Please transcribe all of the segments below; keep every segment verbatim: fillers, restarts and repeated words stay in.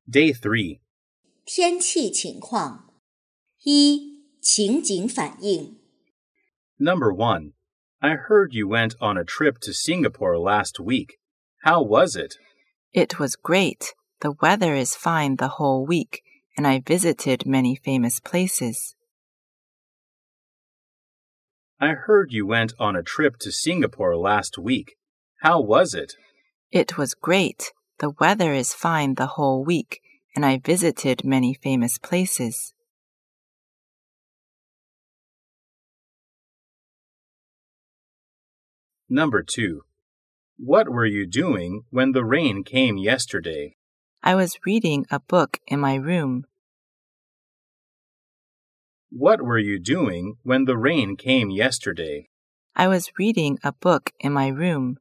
Day three. 天气情况。一、情景反应。 Number one. I heard you went on a trip to Singapore last week. How was it? It was great. The weather is fine the whole week, and I visited many famous places. I heard you went on a trip to Singapore last week. How was it? It was great. The weather is fine the whole week, and I visited many famous places. Number two. What were you doing when the rain came yesterday? I was reading a book in my room. What were you doing when the rain came yesterday? I was reading a book in my room.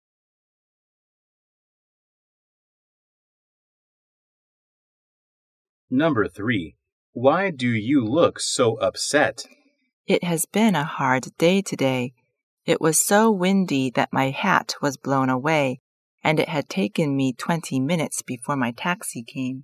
Number three. Why do you look so upset? It has been a hard day today. It was so windy that my hat was blown away, and it had taken me twenty minutes before my taxi came.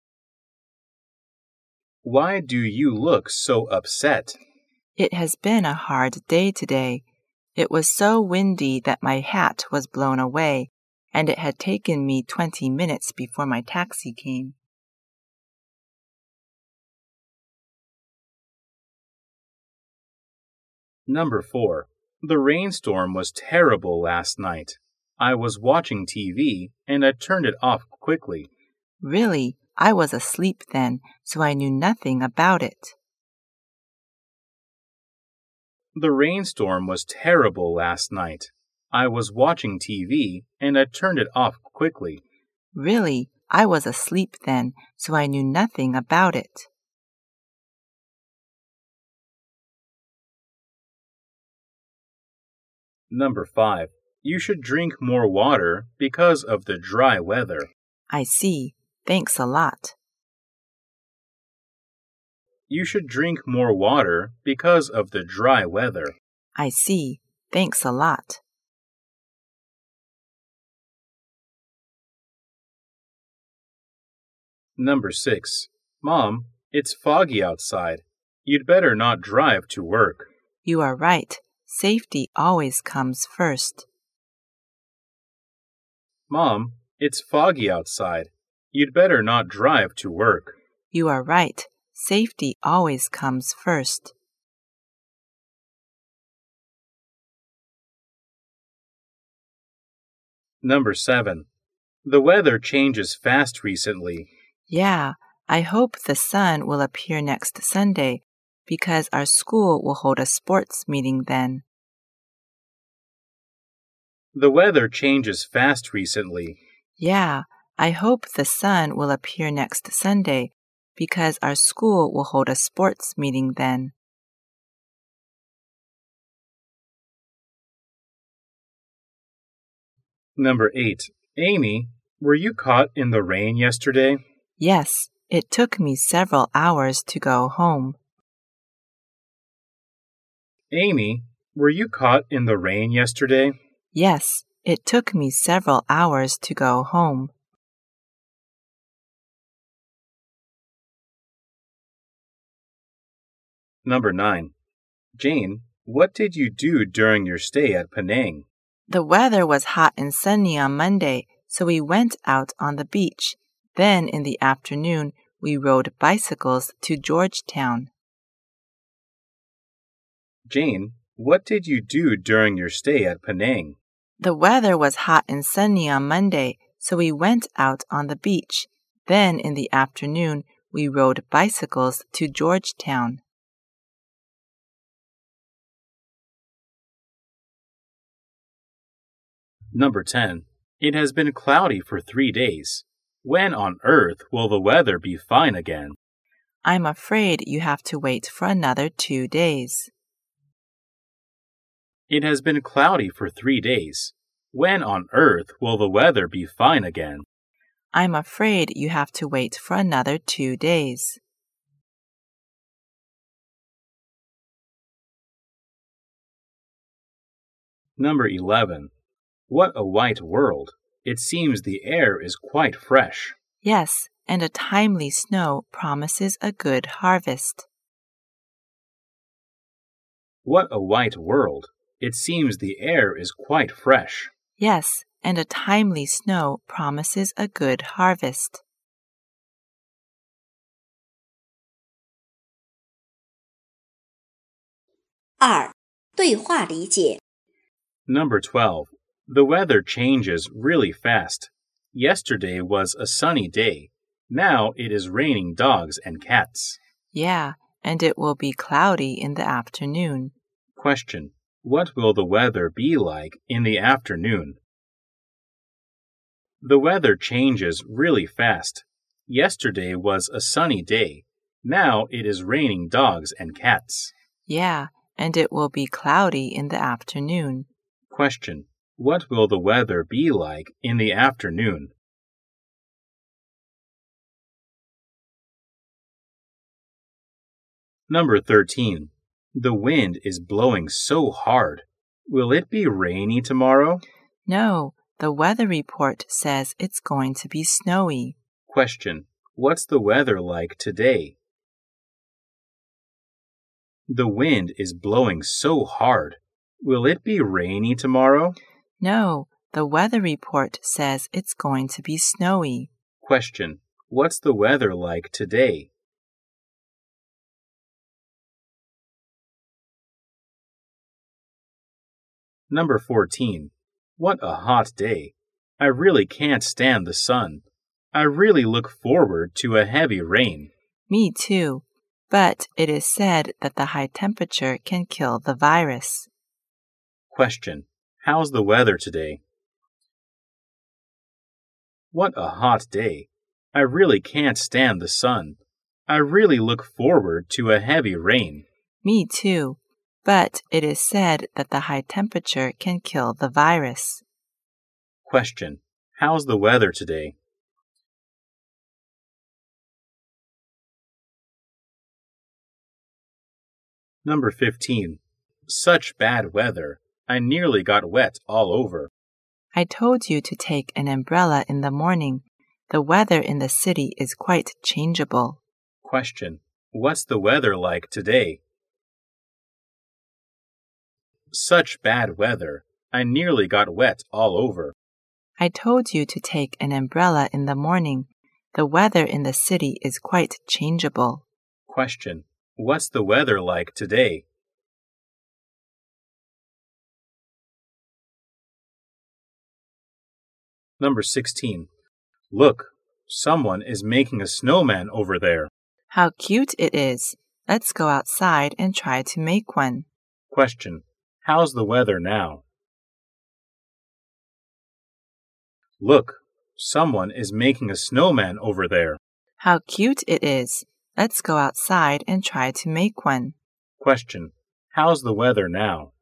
Why do you look so upset? It has been a hard day today. It was so windy that my hat was blown away, and it had taken me twenty minutes before my taxi came. Number four. The rainstorm was terrible last night. I was watching T V and I turned it off quickly. Really, I was asleep then, so I knew nothing about it. The rainstorm was terrible last night. I was watching T V and I turned it off quickly. Really, I was asleep then, so I knew nothing about it. Number five. You should drink more water because of the dry weather. I see. Thanks a lot. You should drink more water because of the dry weather. I see. Thanks a lot. Number six. Mom, it's foggy outside. You'd better not drive to work. You are right. Safety always comes first. Mom, it's foggy outside. You'd better not drive to work. You are right. Safety always comes first. Number seven. The weather changes fast recently. Yeah, I hope the sun will appear next Sunday, because our school will hold a sports meeting then. The weather changes fast recently. Yeah, I hope the sun will appear next Sunday, because our school will hold a sports meeting then. Number eight. Amy, were you caught in the rain yesterday? Yes, it took me several hours to go home. Amy, were you caught in the rain yesterday? Yes, it took me several hours to go home. Number nine. Jane, what did you do during your stay at Penang? The weather was hot and sunny on Monday, so we went out on the beach. Then in the afternoon, we rode bicycles to Georgetown. Jane, what did you do during your stay at Penang? The weather was hot and sunny on Monday, so we went out on the beach. Then in the afternoon, we rode bicycles to Georgetown. Number ten. It has been cloudy for three days. When on earth will the weather be fine again? I'm afraid you have to wait for another two days. It has been cloudy for three days. When on earth will the weather be fine again? I'm afraid you have to wait for another two days. Number eleven. What a white world. It seems the air is quite fresh. Yes, and a timely snow promises a good harvest. What a white world! It seems the air is quite fresh. Yes, and a timely snow promises a good harvest. 二、对话理解。 Number twelve. The weather changes really fast. Yesterday was a sunny day. Now it is raining dogs and cats. Yeah, and it will be cloudy in the afternoon. Question. What will the weather be like in the afternoon? The weather changes really fast. Yesterday was a sunny day. Now it is raining dogs and cats. Yeah, and it will be cloudy in the afternoon. Question. What will the weather be like in the afternoon? Number thirteen. The wind is blowing so hard. Will it be rainy tomorrow? No, the weather report says it's going to be snowy. Question. What's the weather like today? The wind is blowing so hard. Will it be rainy tomorrow? No, the weather report says it's going to be snowy. Question. What's the weather like today? Number fourteen. What a hot day. I really can't stand the sun. I really look forward to a heavy rain. Me too, but it is said that the high temperature can kill the virus. Question. How's the weather today? What a hot day. I really can't stand the sun. I really look forward to a heavy rain. Me too, but it is said that the high temperature can kill the virus. Question. How's the weather today? Number fifteen. Such bad weather. I nearly got wet all over. I told you to take an umbrella in the morning. The weather in the city is quite changeable. Question. What's the weather like today? Such bad weather. I nearly got wet all over. I told you to take an umbrella in the morning. The weather in the city is quite changeable. Question. What's the weather like today? Number sixteen. Look, someone is making a snowman over there. How cute it is. Let's go outside and try to make one. Question. How's the weather now? Look, someone is making a snowman over there. How cute it is. Let's go outside and try to make one. Question. How's the weather now?